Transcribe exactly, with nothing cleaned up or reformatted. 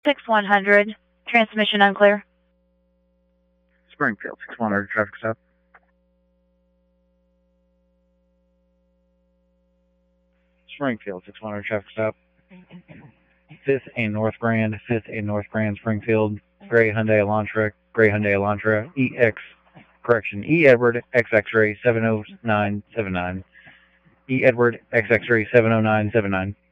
six one hundred, transmission unclear. Springfield, six one hundred, traffic stop. Springfield, six one hundred, traffic stop. fifth and North Grand, fifth and North Grand, Springfield, Gray Hyundai Elantra, Gray Hyundai Elantra, E X, correction, E Edward, X X-ray, seven oh nine seven nine. E Edward, X X-ray, seven oh nine seven nine.